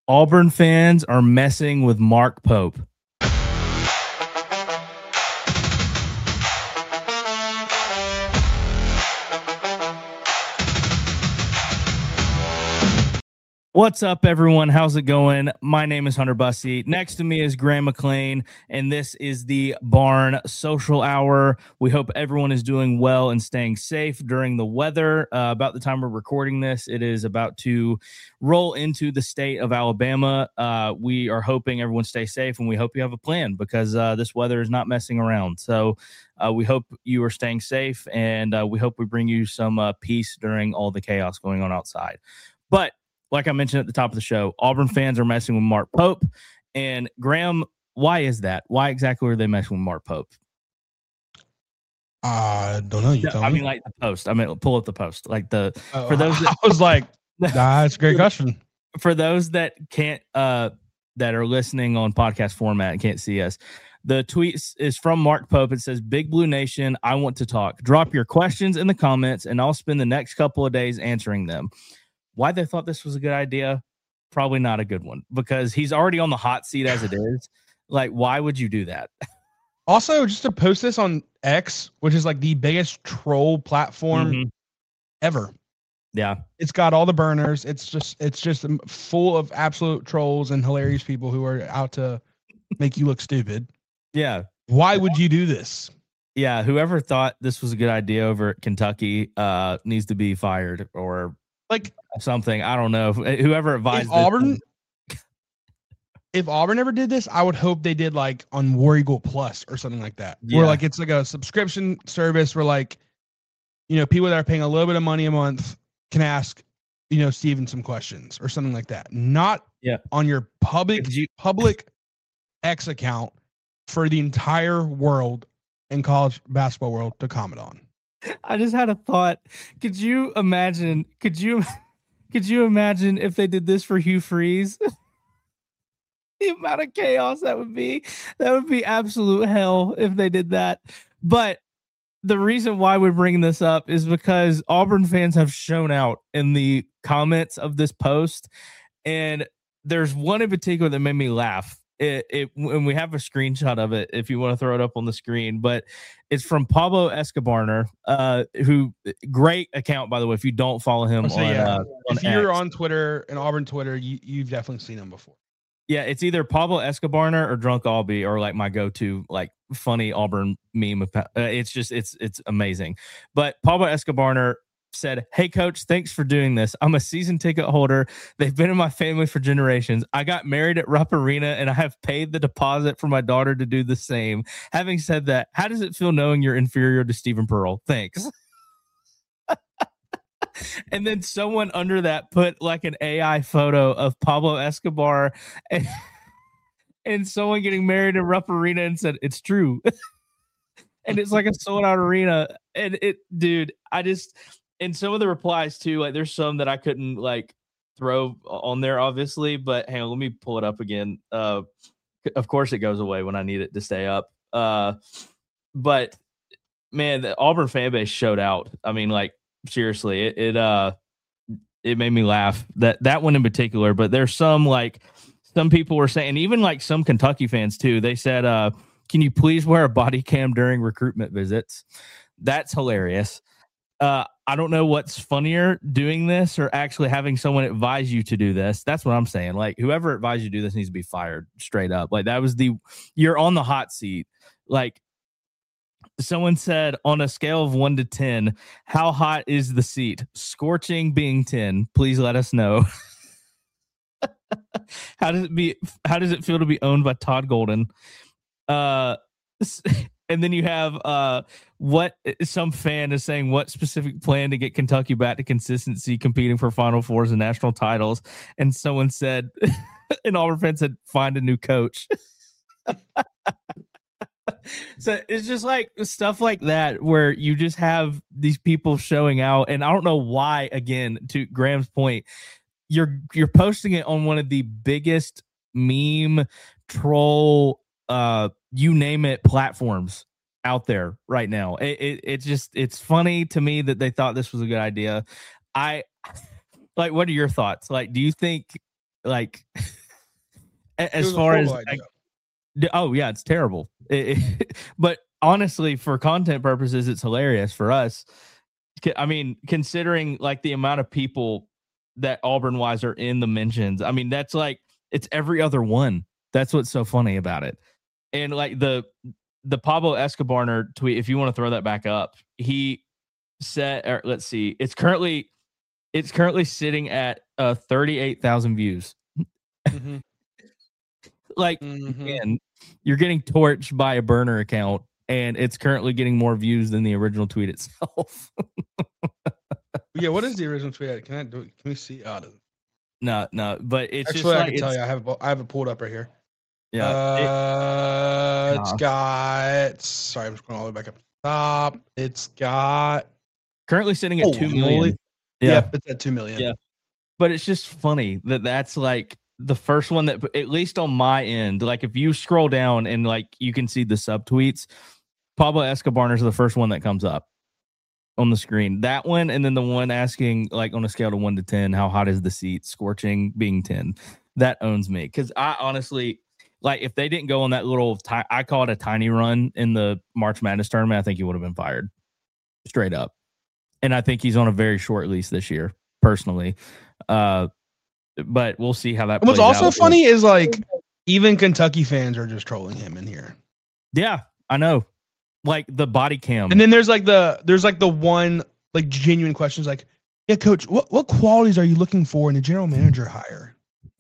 Auburn fans are messing with Mark Pope. What's up, everyone? How's it going? My name is Hunter Bussey. Next to me is Graham McLean, and this is the Barn Social Hour. We hope everyone is doing well and staying safe during the weather. About the time we're recording this, it is about to roll into the state of Alabama. We are hoping everyone stays safe, and we hope you have a plan because this weather is not messing around. So we hope you are staying safe, and we hope we bring you some peace during all the chaos going on outside. But like I mentioned at the top of the show, Auburn fans are messing with Mark Pope. And Graham, why is that? Why exactly are they messing with Mark Pope? I don't know. I mean, like the post. I mean, pull up the post. Like for those I was like, that's a great question. For those that can't, that are listening on podcast format and can't see us, the tweet is from Mark Pope. It says, "Big Blue Nation, I want to talk. Drop your questions in the comments, and I'll spend the next couple of days answering them." Why they thought this was a good idea? Probably not a good one, because he's already on the hot seat as it is. Like, why would you do that? Also, just to post this on X, which is like the biggest troll platform ever. Yeah. It's got all the burners. It's just full of absolute trolls and hilarious people who are out to make you look stupid. Yeah. Why would you do this? Yeah. Whoever thought this was a good idea over at Kentucky needs to be fired or like something. I don't know. Whoever advised if Auburn ever did this, I would hope they did like on War Eagle Plus or something like that. Yeah. Where like it's like a subscription service where like, people that are paying a little bit of money a month can ask, Steven some questions or something like that. Not on your public X account for the entire world and college basketball world to comment on. I just had a thought. Could you imagine if they did this for Hugh Freeze? The amount of chaos that would be absolute hell if they did that. But the reason why we're bringing this up is because Auburn fans have shown out in the comments of this post. And there's one in particular that made me laugh. And we have a screenshot of it if you want to throw it up on the screen, but it's from Pablo Escobar, who great account, by the way. If you don't follow him on if you're on Twitter and Auburn Twitter, you've definitely seen him before. Yeah, it's either Pablo Escobar or Drunk Albie or like my go-to like funny Auburn meme. It's amazing. But Pablo Escobar said, "Hey coach, thanks for doing this. I'm a season ticket holder. They've been in my family for generations. I got married at Rupp Arena and I have paid the deposit for my daughter to do the same. Having said that, how does it feel knowing you're inferior to Stephen Pearl? Thanks." And then someone under that put like an AI photo of Pablo Escobar and someone getting married at Rupp Arena and said, "It's true." And it's like a sold out arena. And and some of the replies too, like there's some that I couldn't like throw on there, obviously, but hang on, let me pull it up again. Of course it goes away when I need it to stay up. But man, the Auburn fan base showed out. I mean, like seriously, it made me laugh, that one in particular. But there's some people were saying, even like some Kentucky fans too, they said, "Can you please wear a body cam during recruitment visits?" That's hilarious. I don't know what's funnier, doing this or actually having someone advise you to do this. That's what I'm saying. Like whoever advised you to do this needs to be fired straight up. Like that was you're on the hot seat. Like someone said, on a scale of 1 to 10, how hot is the seat? Scorching being 10. Please let us know. How does it feel to be owned by Todd Golden? And then you have what some fan is saying, what specific plan to get Kentucky back to consistency, competing for Final Fours and national titles. And someone said, an Auburn fan said, find a new coach. So it's just like stuff like that where you just have these people showing out. And I don't know why, again, to Graham's point, you're posting it on one of the biggest meme troll you name it platforms out there right now. It's funny to me that they thought this was a good idea. What are your thoughts? Like, do you think like as far as oh yeah, it's terrible. But honestly, for content purposes, it's hilarious for us. I mean, considering like the amount of people that Auburn wise are in the mentions, I mean, that's like it's every other one. That's what's so funny about it. And like the Pablo Escobar tweet, if you want to throw that back up, he said, or let's see, it's currently sitting at 38,000 views. Mm-hmm. Like, man, you're getting torched by a burner account, and it's currently getting more views than the original tweet itself. Yeah, what is the original tweet? Can we see? No, but it's actually, just like, I can tell you, I have it pulled up right here. Yeah, it's got. Sorry, I'm just going all the way back up top. It's got currently sitting at 2 million. Yeah, yep, it's at 2 million. Yeah, but it's just funny that's like the first one that, at least on my end, like if you scroll down and like you can see the subtweets, Pablo Escobar is the first one that comes up on the screen. That one, and then the one asking like on a scale of 1 to 10, how hot is the seat? Scorching being 10. That owns me, because I honestly, like, if they didn't go on that little, I call it a tiny run in the March Madness tournament, I think he would have been fired straight up. And I think he's on a very short lease this year, personally. But we'll see how that plays out. What's also funny is like even Kentucky fans are just trolling him in here. Yeah, I know. Like the body cam. And then there's the one like genuine questions like, yeah, coach, what qualities are you looking for in a general manager hire?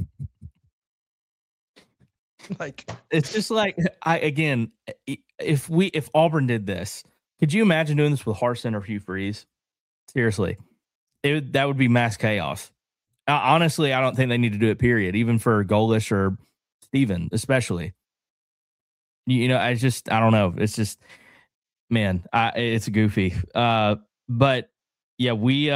Like, it's just like, if Auburn did this, could you imagine doing this with Harsin or Hugh Freeze? Seriously, that would be mass chaos. Honestly, I don't think they need to do it, period. Even for Golish or Steven, especially. You know, I don't know. It's just, man, it's goofy. But yeah,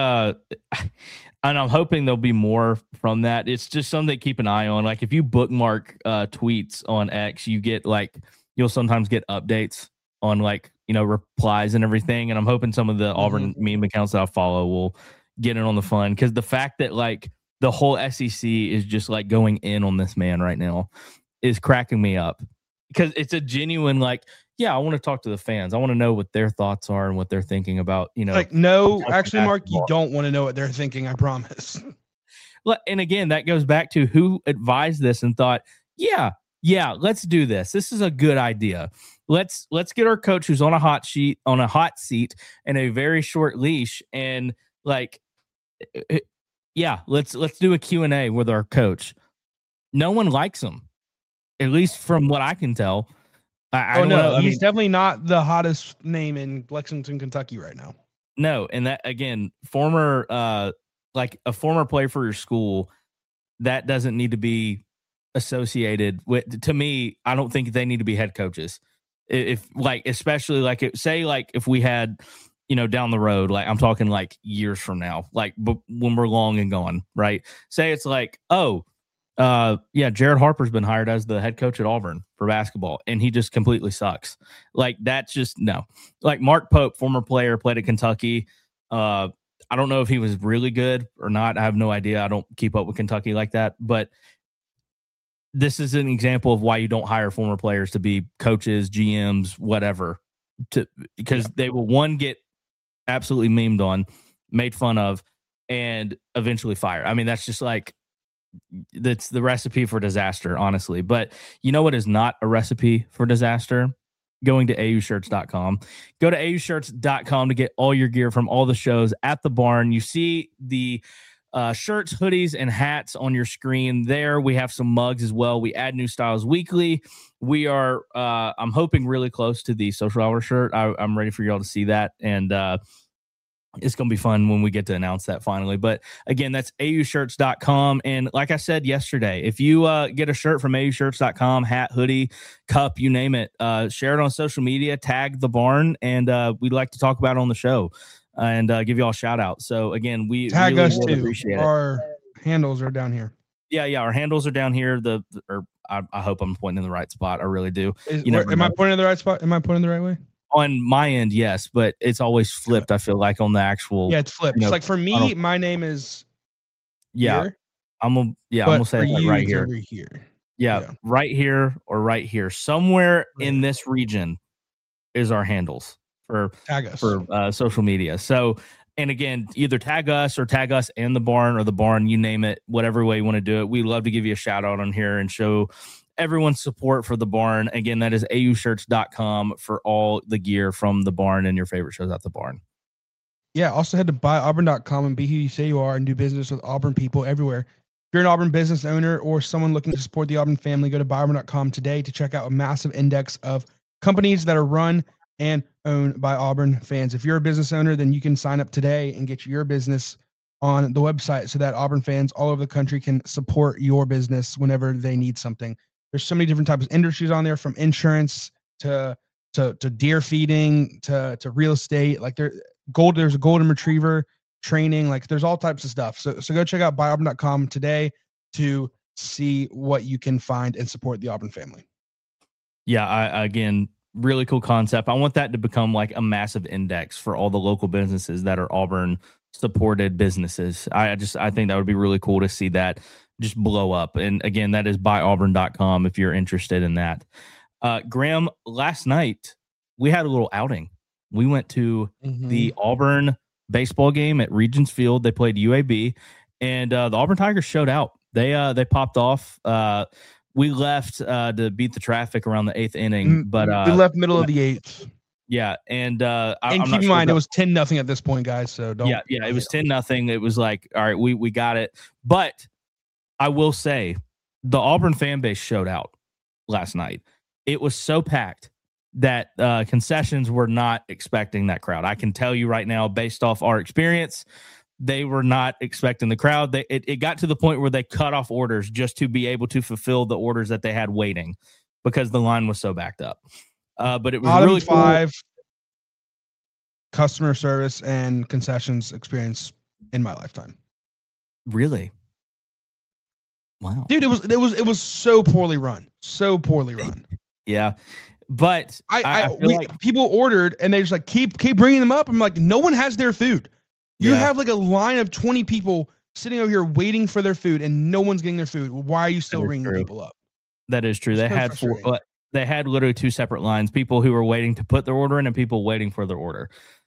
and I'm hoping there'll be more from that. It's just something to keep an eye on. Like if you bookmark tweets on X, you'll sometimes get updates on replies and everything. And I'm hoping some of the Auburn meme accounts that I follow will get in on the fun, because the fact that like the whole SEC is just like going in on this man right now is cracking me up, because it's a genuine like, yeah, I want to talk to the fans. I want to know what their thoughts are and what they're thinking about, Like, no, actually, Mark, you don't want to know what they're thinking. I promise. And again, that goes back to who advised this and thought, yeah, let's do this. This is a good idea. Let's get our coach who's on a hot seat and a very short leash, and like, yeah, let's do a Q&A with our coach. No one likes him, at least from what I can tell. I don't know. He's definitely not the hottest name in Lexington, Kentucky right now. No, and that, again, former player for your school, that doesn't need to be associated with. To me, I don't think they need to be head coaches. Especially if we had, down the road, like I'm talking like years from now, like when we're long and gone, right? Say it's like, Jared Harper's been hired as the head coach at Auburn for basketball, and he just completely sucks. Like, that's just no. Like Mark Pope, former player, played at Kentucky. I don't know if he was really good or not. I have no idea. I don't keep up with Kentucky like that. But this is an example of why you don't hire former players to be coaches, GMs, whatever, because they will, one, get absolutely memed on, made fun of, and eventually fired. I mean, that's just like, that's the recipe for disaster, honestly. But you know what is not a recipe for disaster? Going to aushirts.com. Go to aushirts.com to get all your gear from all the shows at the barn. You see the shirts, hoodies, and hats on your screen there. We have some mugs as well. We add new styles weekly. We are, I'm hoping, really close to the social hour shirt. I'm ready for y'all to see that. And it's going to be fun when we get to announce that finally. But again, that's aushirts.com. And like I said yesterday, if you get a shirt from aushirts.com, hat, hoodie, cup, you name it, share it on social media, tag the barn, and we'd like to talk about it on the show and give you all a shout out. So again, we tag really us too. Appreciate our handles are down here. Yeah. Our handles are down here. I hope I'm pointing in the right spot. I really do. Am I pointing in the right spot? Am I pointing the right way? On my end, yes, but it's always flipped. I feel like on the actual. Yeah, it's flipped. Like for me, my name is. Yeah, here, I'm gonna say it right here. Over here. Yeah, right here or right here. Somewhere in this region is our handles for tag us for social media. So, and again, either tag us or tag us and the barn or the barn, you name it, whatever way you want to do it. We love to give you a shout out on here and show everyone's support for the barn. Again, that is aushirts.com for all the gear from the barn and your favorite shows at the barn. Yeah, also head to buyauburn.com and be who you say you are and do business with Auburn people everywhere. If you're an Auburn business owner or someone looking to support the Auburn family, go to buyauburn.com today to check out a massive index of companies that are run and owned by Auburn fans. If you're a business owner, then you can sign up today and get your business on the website so that Auburn fans all over the country can support your business whenever they need something. There's so many different types of industries on there, from insurance to deer feeding to real estate. Like there's a golden retriever training. Like there's all types of stuff. So go check out buyauburn.com today to see what you can find and support the Auburn family. Yeah, again, really cool concept. I want that to become like a massive index for all the local businesses that are Auburn supported businesses. I think that would be really cool to see that just blow up. And again, that is buyauburn.com if you're interested in that. Graham, last night we had a little outing. We went to the Auburn baseball game at Regions Field. They played UAB, and the Auburn Tigers showed out. They popped off. We left to beat the traffic around the 8th inning, but we left middle of the 8th. Yeah, and keep in mind it was 10-0 at this point, guys. So don't. Yeah, it was 10-0. It was like, all right, we got it. But I will say, the Auburn fan base showed out last night. It was so packed that concessions were not expecting that crowd. I can tell you right now, based off our experience, they were not expecting the crowd. It got to the point where they cut off orders just to be able to fulfill the orders that they had waiting because the line was so backed up. But it was really 5 cool. Customer service and concessions experience in my lifetime. Really? Wow. Dude, it was so poorly run. So poorly run. Yeah. But people ordered and they just like keep bringing them up. I'm like, no one has their food. You have like a line of 20 people sitting over here waiting for their food, and no one's getting their food. Why are you still ringing people up? That is true. They had literally 2 separate lines: people who were waiting to put their order in and people waiting for their order.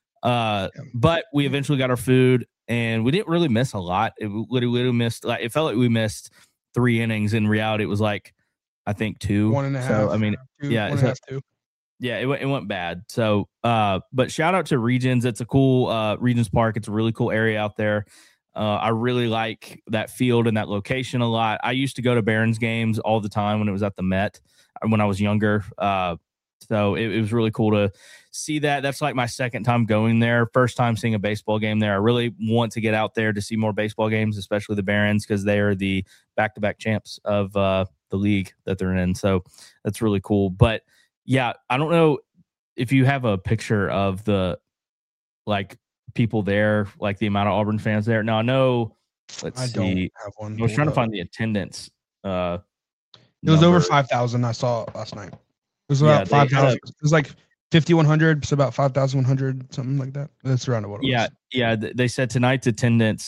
But we eventually got our food, and we didn't really miss a lot. It literally missed. Like, it felt like we missed 3 innings. In reality, it was like, I think 2. 1.5. So I mean, 2, yeah, 1.5, 2. Yeah, it went bad. So, but shout out to Regions. It's a cool Regions Park. It's a really cool area out there. I really like that field and that location a lot. I used to go to Barons games all the time when it was at the Met when I was younger. So it was really cool to see that. That's like my second time going there. First time seeing a baseball game there. I really want to get out there to see more baseball games, especially the Barons, because they are the back-to-back champs of the league that they're in. So that's really cool. But yeah, I don't know if you have a picture of the like people there, like the amount of Auburn fans there. Now I know. Let's see. Don't have one. I was trying to find the attendance. It was over 5,000. I saw last night. It was about 5,000. It was like 5,100. So about 5,100, something like that. That's around what it was. Yeah. They said tonight's attendance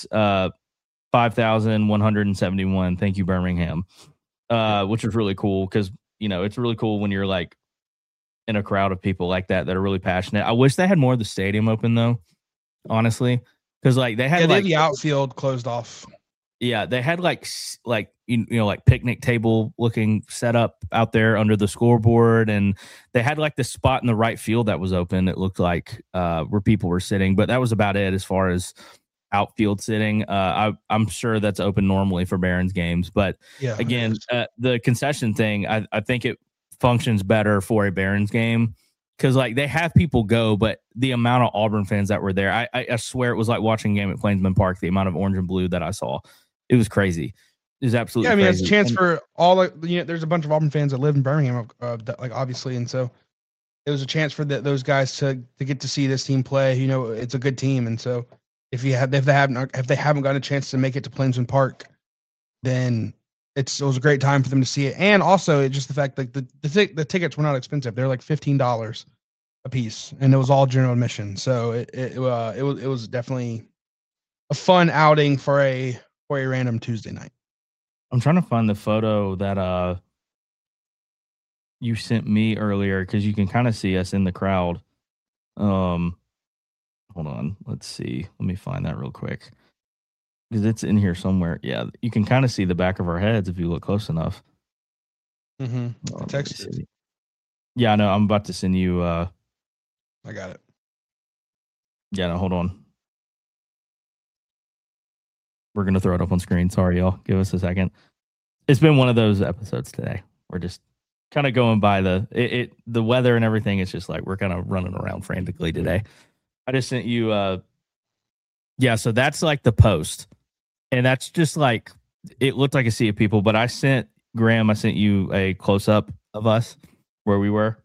5,171. Thank you, Birmingham. Which is really cool because it's really cool when you're like in a crowd of people like that are really passionate. I wish they had more of the stadium open though, honestly, because like they had the outfield closed off. Yeah, they had like picnic table looking set up out there under the scoreboard, and they had like the spot in the right field that was open. It looked like where people were sitting, but that was about it as far as outfield sitting. I'm sure that's open normally for Barons games, but again, the concession thing, I think it functions better for a Barons game because like they have people go, but the amount of Auburn fans that were there, I swear it was like watching a game at Plainsman Park. The amount of orange and blue that I saw, it was crazy. It was absolutely crazy. It's a chance for all there's a bunch of Auburn fans that live in Birmingham, like obviously, and so it was a chance for those guys to get to see this team play. It's a good team, and so if they haven't gotten a chance to make it to Plainsman Park, then it was a great time for them to see it. And also it's just the fact that the tickets were not expensive. They're like $15 a piece, and it was all general admission. So it was definitely a fun outing for a random Tuesday night. I'm trying to find the photo that you sent me earlier because you can kind of see us in the crowd. Hold on. Let's see. Let me find that real quick because it's in here somewhere. Yeah, you can kind of see the back of our heads if you look close enough. I texted. Yeah, no, I'm about to send you. I got it. Yeah, no, hold on. We're gonna throw it up on screen. Sorry, y'all. Give us a second. It's been one of those episodes today. We're just kind of going by the weather and everything. It's just like we're kind of running around frantically today. I just sent you. Yeah, so that's like the post, and that's just like it looked like a sea of people. But I sent Graham. I sent you a close up of us where we were.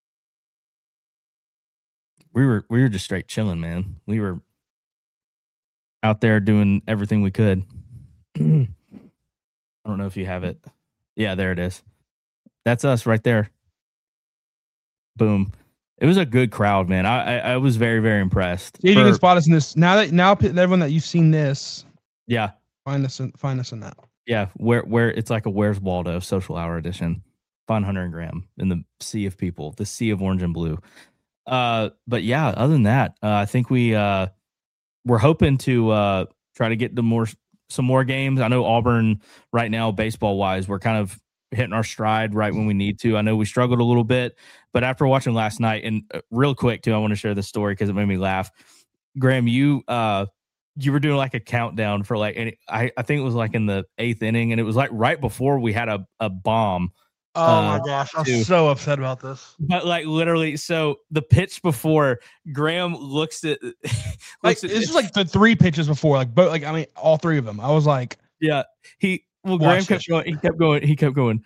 We were just straight chilling, man. We were out there doing everything we could. I don't know if you have it. Yeah, there it is. That's us right there. Boom. It was a good crowd, man. I was very, very impressed. See if you can spot us in this. Now everyone that you've seen this. Yeah. Find us in that. Yeah, where it's like a Where's Waldo social hour edition. Find Hunter and Graham in the sea of people, the sea of orange and blue. But yeah, other than that, I think we're hoping to try to get some more games. I know Auburn right now, baseball wise, we're kind of hitting our stride right when we need to. I know we struggled a little bit, but after watching last night, and real quick too, I want to share this story because it made me laugh. Graham, you were doing like a countdown for like, and I think it was like in the 8th inning, and it was like right before we had a bomb. Oh my gosh, I'm so upset about this. But like literally, so the pitch before, Graham looks at this is like the 3 pitches before, like both, like I mean all 3 of them. I was like, yeah, Graham kept going. He kept going.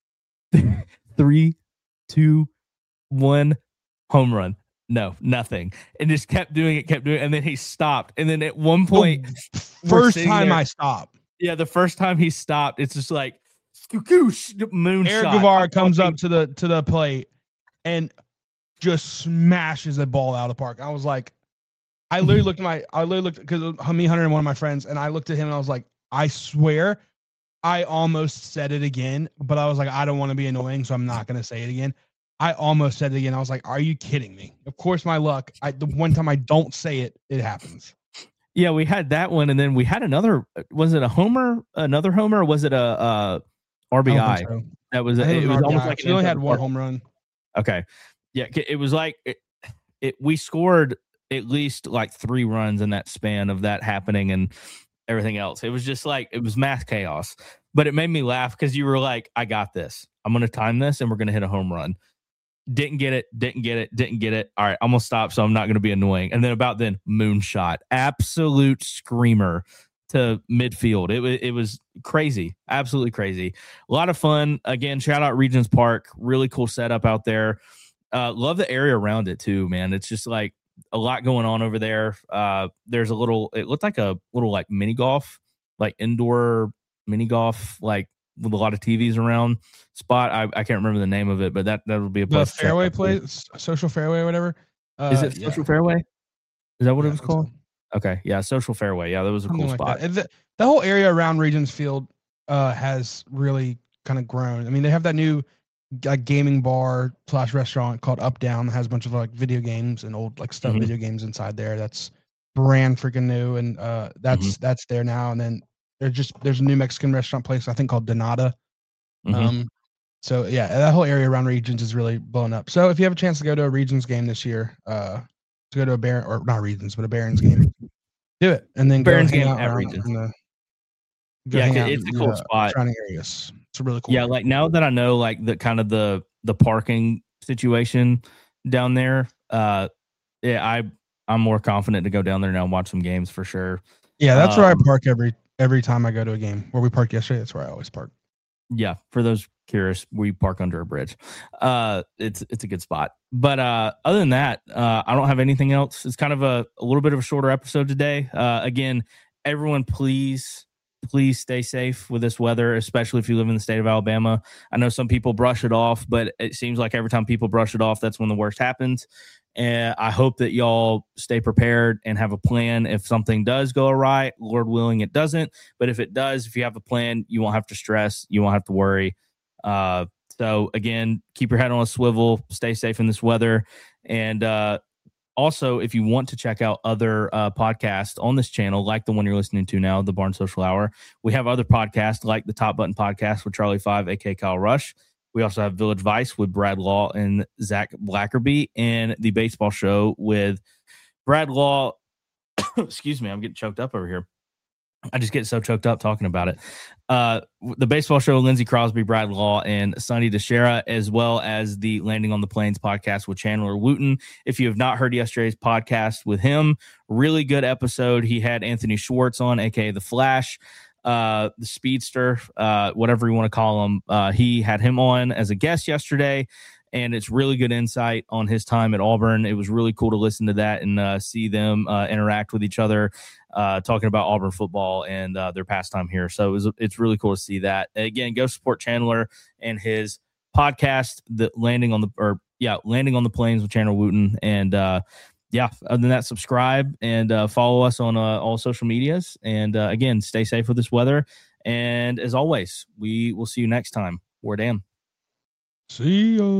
3, 2, 1, home run. No, nothing, and just kept doing it, and then he stopped, and then at one point, first time I stopped. Yeah, the first time he stopped, it's just like. Moonshot. Eric Guevara comes up to the plate and just smashes the ball out of the park. I was like, I literally looked because me, Hunter, and one of my friends, and I looked at him and I was like, I swear, I almost said it again, but I was like, I don't want to be annoying, so I'm not gonna say it again. I almost said it again. I was like, are you kidding me? Of course, my luck. The one time I don't say it, it happens. Yeah, we had that one, and then we had another. Was it a homer? Another homer? Or was it a RBI? So. That was it. Was almost like we only had one home run. Okay, yeah, it was like we scored at least like 3 runs in that span of that happening and everything else. It was just like it was mass chaos, but it made me laugh because you were like, "I got this. I'm going to time this, and we're going to hit a home run." Didn't get it. All right, I'm gonna stop, so I'm not gonna be annoying. And then about then, moonshot, absolute screamer to midfield. It was crazy, absolutely crazy. A lot of fun. Again, shout out Regions Park, really cool setup out there. Love the area around it too, man. It's just like a lot going on over there. There's it looked like a little like mini golf, like indoor mini golf, like with a lot of TVs around spot. I can't remember the name of it, but that would be a place. The fairway place, social fairway or whatever. Is it social fairway? Is that what it was called? So. Okay. Yeah. Social fairway. Yeah. That was a cool spot. The whole area around Regions Field has really kind of grown. I mean, they have that new gaming bar / restaurant called Up Down that has a bunch of like video games and old like stuff video games inside there. That's brand freaking new. And that's there now. And then there's a new Mexican restaurant place, I think called Donata. So yeah, that whole area around Regions is really blown up. So if you have a chance to go to a Regions game this year, to go to a Baron or not Regions, but a Barons game, do it. And then Barons game at Regions. It's a cool spot. Surrounding areas. It's a really cool. Yeah, area. Like now that I know like the kind of the parking situation down there, I'm more confident to go down there now and watch some games for sure. Yeah, that's where I park every time I go to a game. Where we parked yesterday, that's where I always park. Yeah, for those curious, we park under a bridge. It's a good spot. But other than that, I don't have anything else. It's kind of a little bit of a shorter episode today. Again, everyone, please stay safe with this weather, especially if you live in the state of Alabama. I know some people brush it off, but it seems like every time people brush it off, that's when the worst happens. And I hope that y'all stay prepared and have a plan. If something does go awry, Lord willing, it doesn't. But if it does, if you have a plan, you won't have to stress. You won't have to worry. So So again, keep your head on a swivel, stay safe in this weather. And also, if you want to check out other podcasts on this channel, like the one you're listening to now, the Barn Social Hour, we have other podcasts like the Top Button Podcast with Charlie 5, aka Kyle Rush. We also have Village Vice with Brad Law and Zach Blackerby, and the Baseball Show with Brad Law. Excuse me, I'm getting choked up over here. I just get so choked up talking about it. The Baseball Show, Lindsey Crosby, Brad Law, and Sonny DeShera, as well as the Landing on the Plains podcast with Chandler Wooten. If you have not heard yesterday's podcast with him, really good episode. He had Anthony Schwartz on, aka The Flash, the Speedster, whatever you want to call him. He had him on as a guest yesterday, and it's really good insight on his time at Auburn. It was really cool to listen to that and see them interact with each other, talking about Auburn football and their pastime here. So it's really cool to see that. Again, go support Chandler and his podcast, Landing on the Plains with Chandler Wooten. And other than that, subscribe and follow us on all social medias. And again, stay safe with this weather. And as always, we will see you next time. War damn. See ya.